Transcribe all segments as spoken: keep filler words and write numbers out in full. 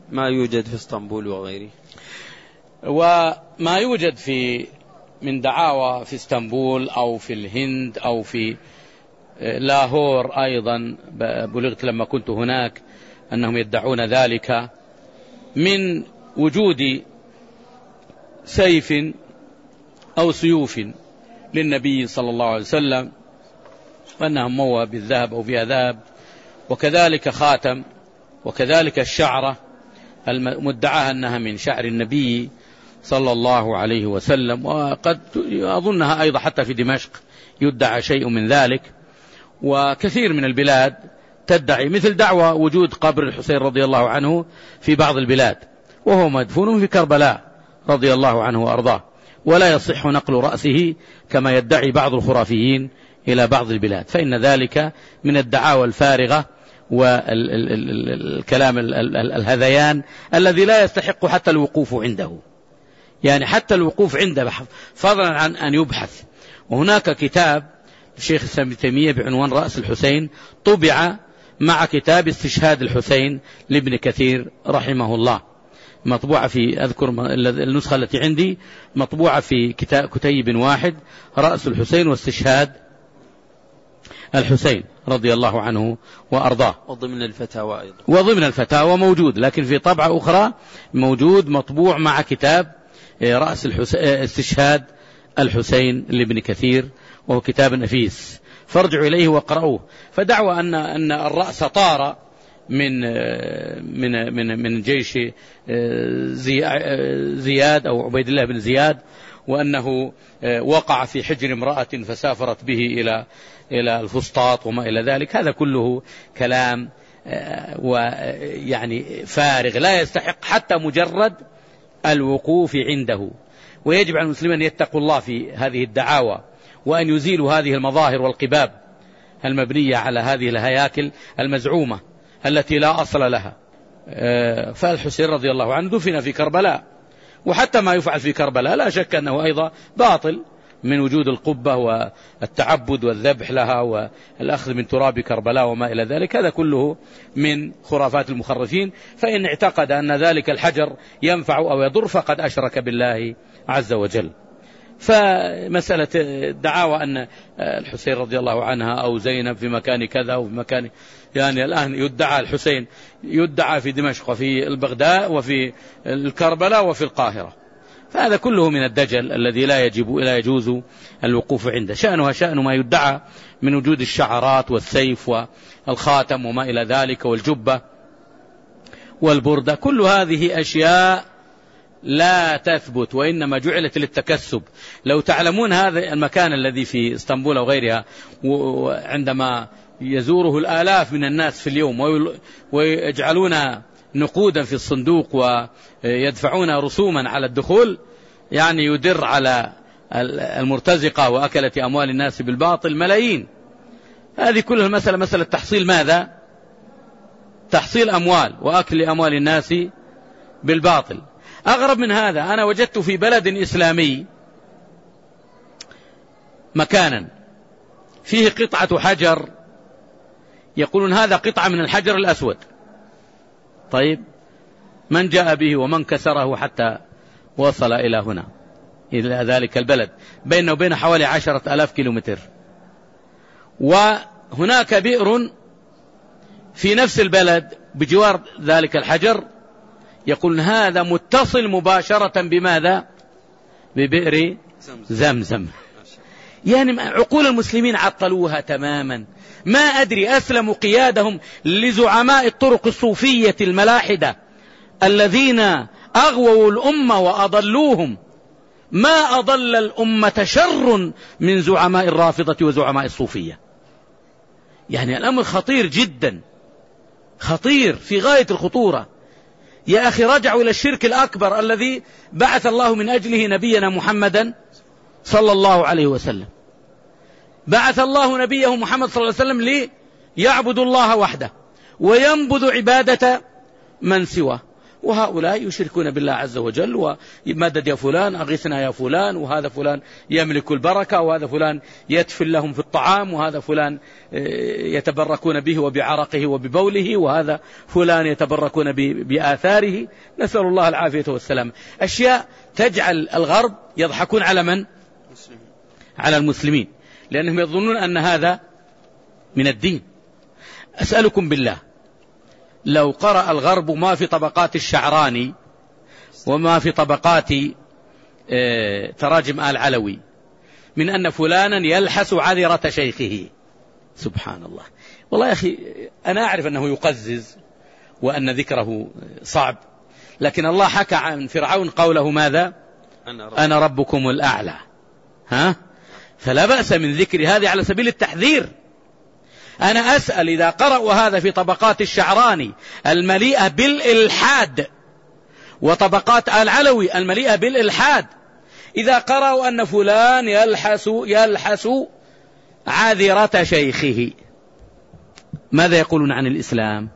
ما يوجد في اسطنبول وغيره. وما يوجد في من دعاوى في اسطنبول أو في الهند أو في لاهور أيضا، بلغت لما كنت هناك أنهم يدعون ذلك، من وجود سيف أو سيوف للنبي صلى الله عليه وسلم، وأنها موى بالذهب أو فيها ذهب، وكذلك خاتم، وكذلك الشعرة المدعاة أنها من شعر النبي صلى الله عليه وسلم. وقد أظنها أيضا حتى في دمشق يدعى شيء من ذلك، وكثير من البلاد تدعي، مثل دعوى وجود قبر الحسين رضي الله عنه في بعض البلاد، وهو مدفون في كربلاء رضي الله عنه وأرضاه، ولا يصح نقل رأسه كما يدعي بعض الخرافيين إلى بعض البلاد، فإن ذلك من الدعاوى الفارغة والكلام الهذيان الذي لا يستحق حتى الوقوف عنده، يعني حتى الوقوف عنده فضلا عن أن يبحث. وهناك كتاب الشيخ الإسلام ابن تيمية بعنوان رأس الحسين طبع مع كتاب استشهاد الحسين لابن كثير رحمه الله، مطبوعة في، أذكر النسخة التي عندي مطبوعة في كتيب واحد، رأس الحسين واستشهاد الحسين رضي الله عنه وأرضاه، وضمن الفتاوى أيضا، وضمن الفتاوى موجود، لكن في طبعة أخرى موجود مطبوع مع كتاب رأس الحسين استشهاد الحسين لابن كثير، وهو كتاب نفيس، فارجعوا إليه وقرأوه. فدعوى أن أن الرأس طار من من من من جيش زياد أو عبيد الله بن زياد، وأنه وقع في حجر امرأة فسافرت به إلى إلى الفسطاط وما إلى ذلك. هذا كله كلام ويعني فارغ لا يستحق حتى مجرد الوقوف عنده. ويجب على المسلمين أن يتقوا الله في هذه الدعاوى، وأن يزيلوا هذه المظاهر والقباب المبنية على هذه الهياكل المزعومة التي لا أصل لها. فالحسين رضي الله عنه دفن في كربلاء، وحتى ما يفعل في كربلاء لا شك أنه أيضا باطل، من وجود القبة والتعبد والذبح لها والأخذ من تراب كربلاء وما إلى ذلك، هذا كله من خرافات المخرفين. فإن اعتقد أن ذلك الحجر ينفع أو يضر فقد أشرك بالله عز وجل. فمسألة الدعاوى أن الحسين رضي الله عنها أو زينب في مكان كذا وفي مكان، يعني الآن يدعى الحسين يدعى في دمشق وفي البغداد وفي الكربلاء وفي القاهرة، فهذا كله من الدجل الذي لا يجب لا يجوز الوقوف عنده. شأنها شأن ما يدعى من وجود الشعرات والسيف والخاتم وما إلى ذلك والجبة والبردة، كل هذه أشياء لا تثبت وإنما جعلت للتكسب. لو تعلمون هذا المكان الذي في اسطنبول وغيرها، وعندما يزوره الآلاف من الناس في اليوم ويجعلون نقودا في الصندوق ويدفعون رسوما على الدخول، يعني يدر على المرتزقة وأكلة أموال الناس بالباطل ملايين. هذه كلها مسألة مسألة تحصيل ماذا؟ تحصيل أموال وأكل أموال الناس بالباطل. أغرب من هذا، أنا وجدت في بلد إسلامي مكانا فيه قطعة حجر، يقولون هذا قطعة من الحجر الأسود. طيب من جاء به ومن كسره حتى وصل إلى هنا إلى ذلك البلد؟ بينه وبين حوالي عشرة ألاف كيلومتر. وهناك بئر في نفس البلد بجوار ذلك الحجر، يقول هذا متصل مباشرة بماذا؟ ببئر زمزم. يعني عقول المسلمين عطلوها تماما. ما أدري أسلموا قيادهم لزعماء الطرق الصوفية الملاحدة الذين أغووا الأمة وأضلوهم. ما أضل الأمة شر من زعماء الرافضة وزعماء الصوفية. يعني الأمر خطير جدا، خطير في غاية الخطورة. يا أخي رجعوا إلى الشرك الأكبر الذي بعث الله من أجله نبينا محمدا صلى الله عليه وسلم. بعث الله نبيه محمد صلى الله عليه وسلم ليعبدوا الله وحده وينبذ عبادة من سواه. وهؤلاء يشركون بالله عز وجل، ومدد يا فلان، أغثنا يا فلان، وهذا فلان يملك البركة، وهذا فلان يدفن لهم في الطعام، وهذا فلان يتبركون به وبعرقه وببوله، وهذا فلان يتبركون بآثاره. نسأل الله العافية والسلام. أشياء تجعل الغرب يضحكون على من؟ على المسلمين، لأنهم يظنون أن هذا من الدين. أسألكم بالله، لو قرأ الغرب ما في طبقات الشعراني وما في طبقات تراجم آل علوي من أن فلانا يلحس عذرة شيخه، سبحان الله. والله يا أخي أنا أعرف أنه يقزز وأن ذكره صعب، لكن الله حكى عن فرعون قوله ماذا؟ أنا, رب أنا ربكم الأعلى. ها؟ فلا بأس من ذكر هذه على سبيل التحذير. أنا أسأل إذا قرأوا هذا في طبقات الشعراني المليئة بالإلحاد وطبقات آل علوي المليئة بالإلحاد، إذا قرأوا أن فلان يلحس يلحس عذرة شيخه، ماذا يقولون عن الإسلام؟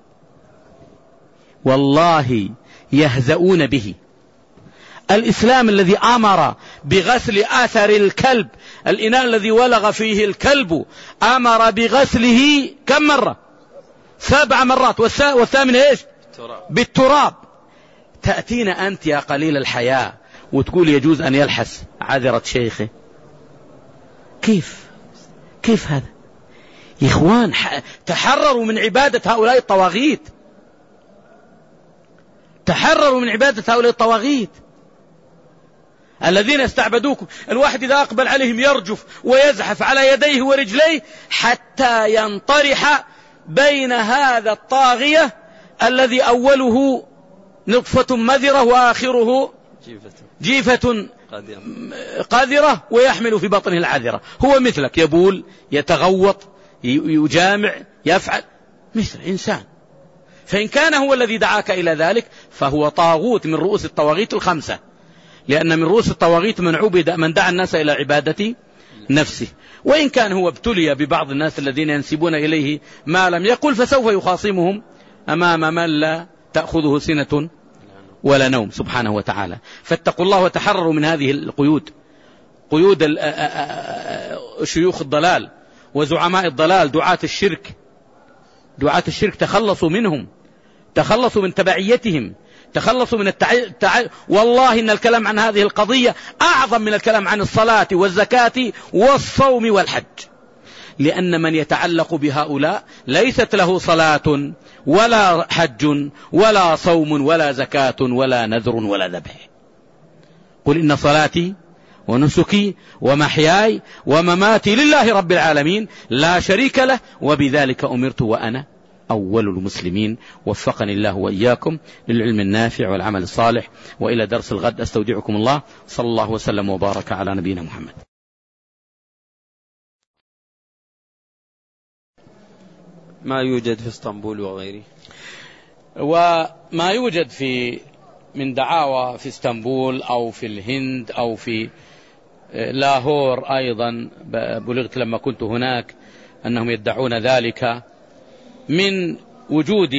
والله يهزؤون به. الإسلام الذي أمر بغسل آثر الكلب، الإناء الذي ولغ فيه الكلب أمر بغسله كم مرة؟ سبع مرات، والثامنة إيش؟ بالتراب. تأتينا أنت يا قليل الحياة وتقول يجوز أن يلحس عذرة شيخه؟ كيف كيف هذا يا إخوان؟ تحرروا من عبادة هؤلاء الطواغيت، تحرروا من عبادة هؤلاء الطواغيت الذين استعبدوكم. الواحد إذا أقبل عليهم يرجف ويزحف على يديه ورجليه حتى ينطرح بين هذا الطاغية الذي أوله نطفة مذرة وآخره جيفة قاذرة ويحمل في بطنه العذرة. هو مثلك، يبول، يتغوط، يجامع، يفعل مثل إنسان. فإن كان هو الذي دعاك إلى ذلك فهو طاغوت من رؤوس الطواغيت الخمسة، لأن من رؤوس الطواغيت من عبد من دعا الناس إلى عبادة نفسه. وإن كان هو ابتلي ببعض الناس الذين ينسبون إليه ما لم يقل فسوف يخاصمهم أمام من لا تأخذه سنة ولا نوم سبحانه وتعالى. فاتقوا الله وتحرروا من هذه القيود، قيود شيوخ الضلال وزعماء الضلال، دعاة الشرك. دعاة الشرك تخلصوا منهم، تخلصوا من تبعيتهم، تخلصوا من التع... التع... والله إن الكلام عن هذه القضية أعظم من الكلام عن الصلاة والزكاة والصوم والحج، لأن من يتعلق بهؤلاء ليست له صلاة ولا حج ولا صوم ولا زكاة ولا نذر ولا ذبح. قل إن صلاتي ونسكي ومحياي ومماتي لله رب العالمين لا شريك له وبذلك أمرت وأنا أول المسلمين. وفقني الله وإياكم للعلم النافع والعمل الصالح، وإلى درس الغد أستودعكم الله. صلى الله وسلم وبارك على نبينا محمد. ما يوجد في اسطنبول وغيره، وما يوجد في من دعاوى في اسطنبول أو في الهند أو في لاهور أيضا، بلغت لما كنت هناك أنهم يدعون ذلك، من وجود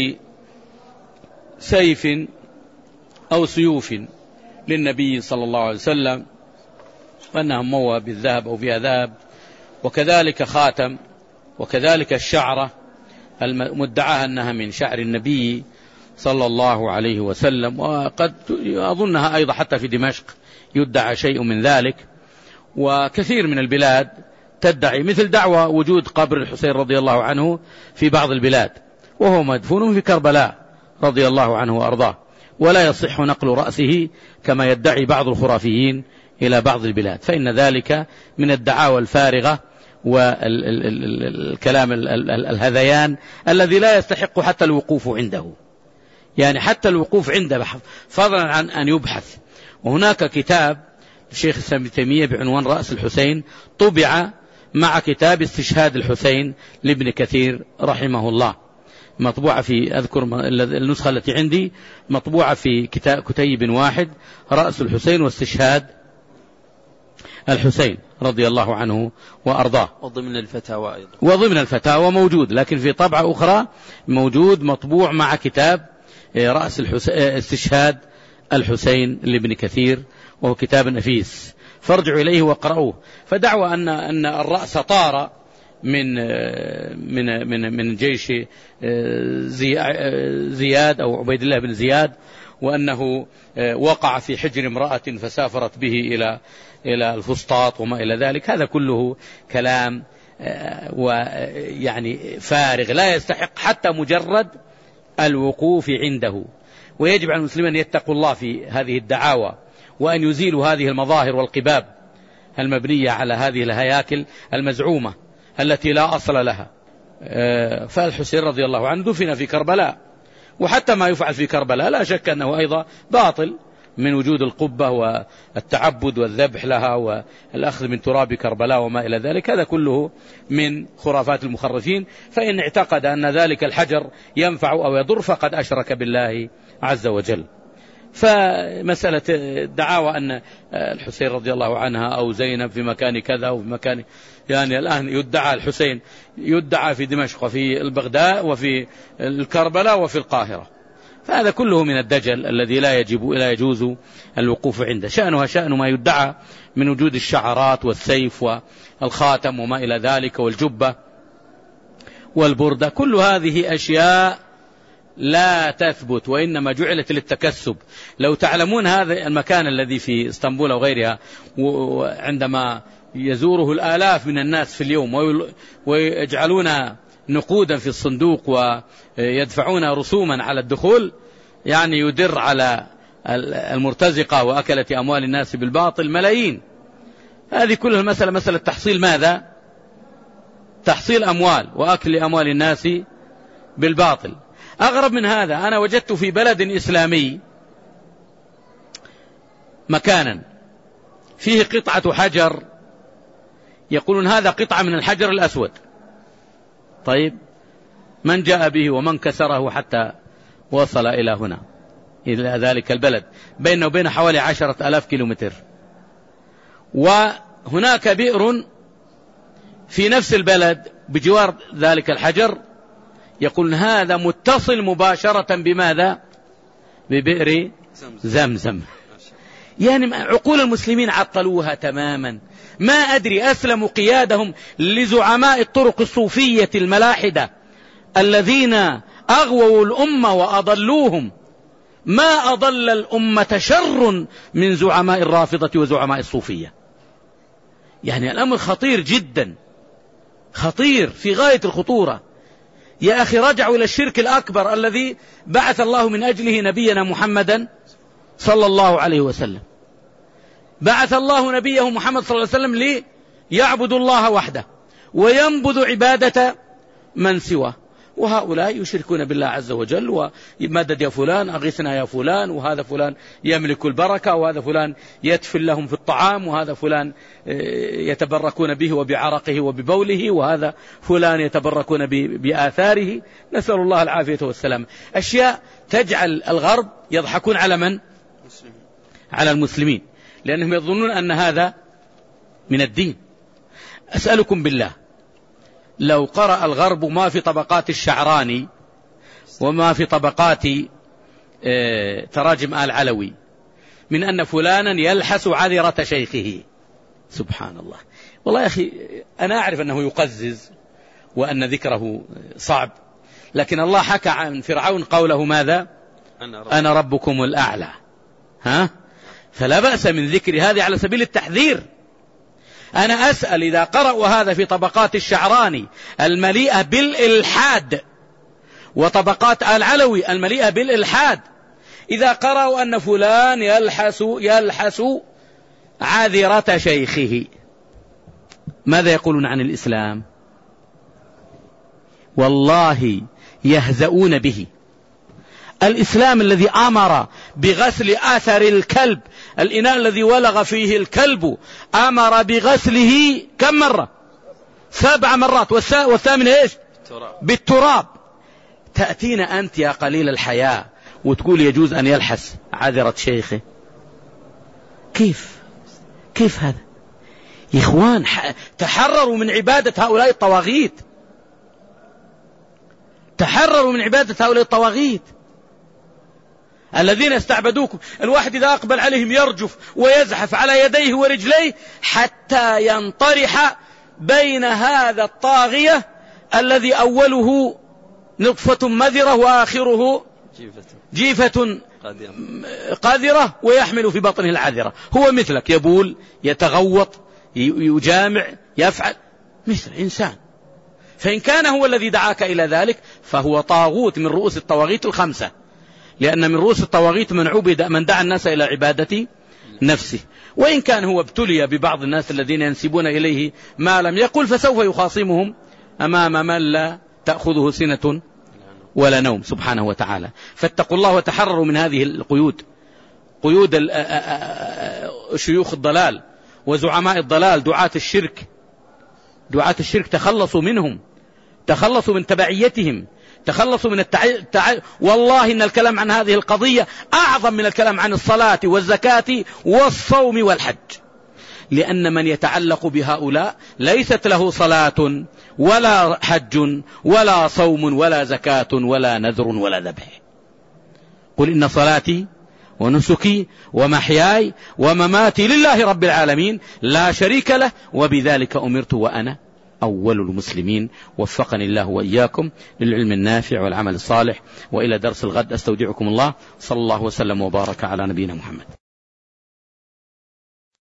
سيف أو سيوف للنبي صلى الله عليه وسلم، وأنهم موى بالذهب أو فيها ذهب، وكذلك خاتم، وكذلك الشعرة المدعاة أنها من شعر النبي صلى الله عليه وسلم، وقد أظنها أيضا حتى في دمشق يدعى شيء من ذلك. وكثير من البلاد تدعي، مثل دعوى وجود قبر الحسين رضي الله عنه في بعض البلاد وهو مدفون في كربلاء رضي الله عنه وأرضاه، ولا يصح نقل رأسه كما يدعي بعض الخرافيين إلى بعض البلاد، فإن ذلك من الدعاوى الفارغة والكلام الهذيان الذي لا يستحق حتى الوقوف عنده، يعني حتى الوقوف عنده فضلا عن أن يبحث. وهناك كتاب الشيخ الإسلام ابن تيمية بعنوان رأس الحسين طبع مع كتاب استشهاد الحسين لابن كثير رحمه الله، مطبوعة في أذكر النسخة التي عندي مطبوعة في كتاب كتيب واحد، رأس الحسين واستشهاد الحسين رضي الله عنه وأرضاه، وضمن الفتاوى أيضا، وضمن الفتاوى موجود، لكن في طبعة أخرى موجود مطبوع مع كتاب رأس استشهاد الحسين لابن كثير، وهو كتاب نفيس، فارجعوا إليه وقرأوه. فدعوى أن أن الرأس طار من من من من جيش زياد أو عبيد الله بن زياد، وأنه وقع في حجر امرأة فسافرت به إلى إلى الفسطاط وما إلى ذلك. هذا كله كلام ويعني فارغ لا يستحق حتى مجرد الوقوف عنده. ويجب على المسلمين أن يتقوا الله في هذه الدعاوى، وأن يزيلوا هذه المظاهر والقباب المبنية على هذه الهياكل المزعومة التي لا أصل لها. فالحسين رضي الله عنه دفن في كربلاء، وحتى ما يفعل في كربلاء لا شك أنه أيضا باطل، من وجود القبة والتعبد والذبح لها والأخذ من تراب كربلاء وما إلى ذلك، هذا كله من خرافات المخرفين. فإن اعتقد أن ذلك الحجر ينفع أو يضر فقد أشرك بالله عز وجل. فمسألة الدعاوى أن الحسين رضي الله عنها أو زينب في مكان كذا وفي مكان، يعني الآن يدعى الحسين يدعى في دمشق وفي البغداد وفي الكربلاء وفي القاهرة، فهذا كله من الدجل الذي لا يجب لا يجوز الوقوف عنده. شأنها شأن ما يدعى من وجود الشعرات والسيف والخاتم وما إلى ذلك والجبة والبردة، كل هذه أشياء لا تثبت وإنما جعلت للتكسب. لو تعلمون هذا المكان الذي في اسطنبول وغيرها، وعندما يزوره الآلاف من الناس في اليوم ويجعلون نقودا في الصندوق ويدفعون رسوما على الدخول، يعني يدر على المرتزقة وأكلة أموال الناس بالباطل ملايين. هذه كلها المسألة مسألة تحصيل ماذا؟ تحصيل أموال وأكل أموال الناس بالباطل. أغرب من هذا، أنا وجدت في بلد إسلامي مكانا فيه قطعة حجر، يقولون هذا قطعة من الحجر الأسود. طيب من جاء به ومن كسره حتى وصل إلى هنا إلى ذلك البلد؟ بينه وبين حوالي عشرة ألاف كيلومتر. وهناك بئر في نفس البلد بجوار ذلك الحجر، يقولون هذا متصل مباشرة بماذا؟ ببئر زمزم. يعني عقول المسلمين عطلوها تماما. ما أدري أسلموا قيادهم لزعماء الطرق الصوفية الملاحدة الذين أغووا الأمة وأضلوهم. ما أضل الأمة شر من زعماء الرافضة وزعماء الصوفية. يعني الأمر خطير جدا، خطير في غاية الخطورة. يا أخي رجعوا إلى الشرك الأكبر الذي بعث الله من أجله نبينا محمدا صلى الله عليه وسلم. بعث الله نبيه محمد صلى الله عليه وسلم ليعبد الله وحده وينبذ عبادة من سواه، وهؤلاء يشركون بالله عز وجل، ومدد يا فلان، أغثنا يا فلان، وهذا فلان يملك البركة، وهذا فلان يدفن لهم في الطعام، وهذا فلان يتبركون به وبعرقه وببوله، وهذا فلان يتبركون بآثاره. نسأل الله العافية والسلام. أشياء تجعل الغرب يضحكون على من؟ على المسلمين، لأنهم يظنون أن هذا من الدين. أسألكم بالله، لو قرأ الغرب ما في طبقات الشعراني وما في طبقات تراجم آل علوي من أن فلانا يلحس عذرة شيخه، سبحان الله. والله يا أخي أنا أعرف أنه يقزز وأن ذكره صعب، لكن الله حكى عن فرعون قوله ماذا؟ أنا ربكم الأعلى. ها؟ فلا بأس من ذكر هذه على سبيل التحذير. أنا أسأل إذا قرأوا هذا في طبقات الشعراني المليئة بالإلحاد وطبقات آل علوي المليئة بالإلحاد، إذا قرأوا أن فلان يلحس يلحس عذرة شيخه، ماذا يقولون عن الإسلام؟ والله يهزؤون به. الإسلام الذي أمر بغسل آثر الكلب، الإناء الذي ولغ فيه الكلب أمر بغسله كم مرة؟ سبع مرات، والثامنة إيش؟ بالتراب. تأتينا أنت يا قليل الحياة وتقول يجوز أن يلحس عذرة شيخه؟ كيف كيف هذا يا إخوان؟ تحرروا من عبادة هؤلاء الطواغيت، تحرروا من عبادة هؤلاء الطواغيت. الذين استعبدوكم. الواحد إذا أقبل عليهم يرجف ويزحف على يديه ورجليه حتى ينطرح بين هذا الطاغية الذي أوله نطفة مذرة وآخره جيفة قاذرة ويحمل في بطنه العذرة. هو مثلك، يبول، يتغوط، يجامع، يفعل مثل إنسان. فإن كان هو الذي دعاك إلى ذلك فهو طاغوت من رؤوس الطواغيت الخمسة، لأن من رؤوس الطواغيت من عبد من دعا الناس إلى عبادة نفسه. وإن كان هو ابتلي ببعض الناس الذين ينسبون إليه ما لم يقل فسوف يخاصمهم أمام من لا تأخذه سنة ولا نوم سبحانه وتعالى. فاتقوا الله وتحرروا من هذه القيود، قيود شيوخ الضلال وزعماء الضلال، دعاة الشرك. دعاة الشرك تخلصوا منهم، تخلصوا من تبعيتهم، تخلصوا من التع... التع... والله إن الكلام عن هذه القضية أعظم من الكلام عن الصلاة والزكاة والصوم والحج، لأن من يتعلق بهؤلاء ليست له صلاة ولا حج ولا صوم ولا زكاة ولا نذر ولا ذبح. قل إن صلاتي ونسكي ومحياي ومماتي لله رب العالمين لا شريك له وبذلك أمرت وأنا أول المسلمين. وفقني الله وإياكم للعلم النافع والعمل الصالح. وإلى درس الغد أستودعكم الله. صلى الله وسلم وبارك على نبينا محمد.